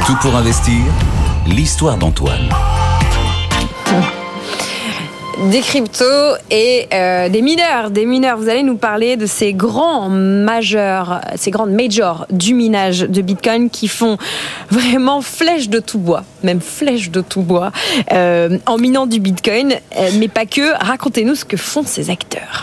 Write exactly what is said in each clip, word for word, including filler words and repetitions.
Tout pour investir, l'histoire d'Antoine. Des cryptos et euh, des mineurs, des mineurs. Vous allez nous parler de ces grands majeurs, ces grandes majors du minage de Bitcoin qui font vraiment flèche de tout bois, même flèche de tout bois, euh, en minant du Bitcoin, euh, mais pas que. Racontez-nous ce que font ces acteurs.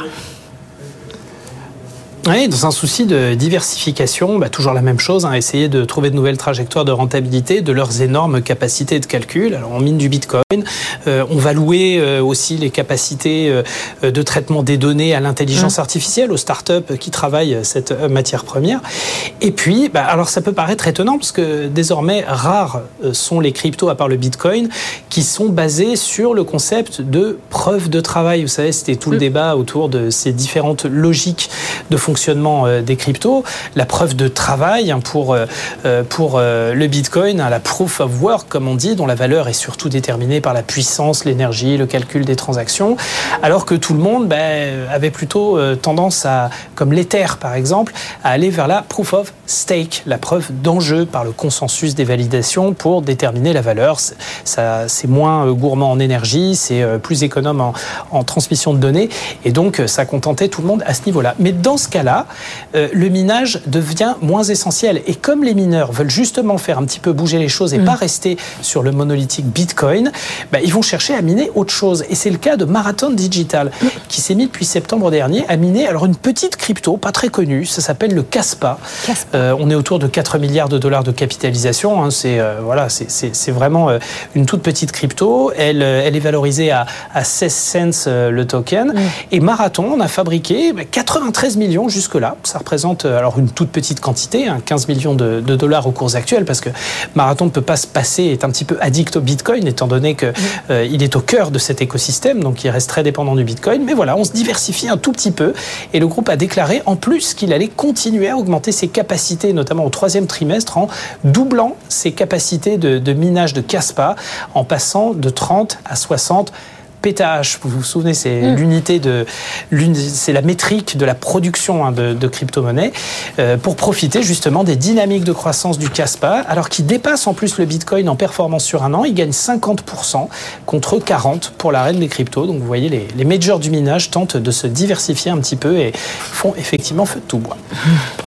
Oui, dans un souci de diversification, bah, toujours la même chose, hein, essayer de trouver de nouvelles trajectoires de rentabilité de leurs énormes capacités de calcul. Alors on mine du Bitcoin, euh, on va louer euh, aussi les capacités euh, de traitement des données à l'intelligence mmh. artificielle, aux startups qui travaillent cette matière première. Et puis, bah, alors ça peut paraître étonnant parce que désormais rares sont les cryptos à part le Bitcoin qui sont basés sur le concept de preuve de travail. Vous savez, c'était tout mmh. le débat autour de ces différentes logiques de fonctionnement fonctionnement des cryptos, la preuve de travail pour, pour le Bitcoin, la proof of work, comme on dit, dont la valeur est surtout déterminée par la puissance, l'énergie, le calcul des transactions, alors que tout le monde ben, avait plutôt tendance à, comme l'Ether par exemple, à aller vers la proof of stake, la preuve d'enjeu par le consensus des validations pour déterminer la valeur. Ça, c'est moins gourmand en énergie, c'est plus économe en, en transmission de données, et donc ça contentait tout le monde à ce niveau-là. Mais dans ce cas-là, Là, euh, le minage devient moins essentiel. Et comme les mineurs veulent justement faire un petit peu bouger les choses et mmh. pas rester sur le monolithique Bitcoin, bah, ils vont chercher à miner autre chose. Et c'est le cas de Marathon Digital, mmh. qui s'est mis depuis septembre dernier à miner alors une petite crypto, pas très connue, ça s'appelle le Kaspa. Euh, on est autour de quatre milliards de dollars de capitalisation. Hein, c'est, euh, voilà, c'est, c'est, c'est vraiment euh, une toute petite crypto. Elle, euh, elle est valorisée à, à seize cents euh, le token. Mmh. Et Marathon, on a fabriqué bah, quatre-vingt-treize millions jusque-là. Ça représente alors une toute petite quantité, hein, quinze millions de, de dollars aux cours actuels, parce que Marathon ne peut pas se passer, est un petit peu addict au Bitcoin, étant donné qu'il euh, est au cœur de cet écosystème, donc il reste très dépendant du Bitcoin. Mais voilà, on se diversifie un tout petit peu. Et le groupe a déclaré en plus qu'il allait continuer à augmenter ses capacités, notamment au troisième trimestre, en doublant ses capacités de, de minage de Kaspa, en passant de trente à soixante pétahash. Vous vous souvenez, c'est mmh. l'unité de, c'est la métrique de la production hein, de, de crypto-monnaies euh, pour profiter justement des dynamiques de croissance du Kaspa, alors qu'il dépasse en plus le Bitcoin en performance sur un an. Il gagne cinquante pour cent contre quarante pour la reine des cryptos. Donc vous voyez, les, les majors du minage tentent de se diversifier un petit peu et font effectivement feu de tout bois.